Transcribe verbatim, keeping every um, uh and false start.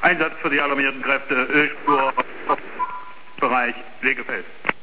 Einsatz für die alarmierten Kräfte, Ölspur, Bereich Legefeld.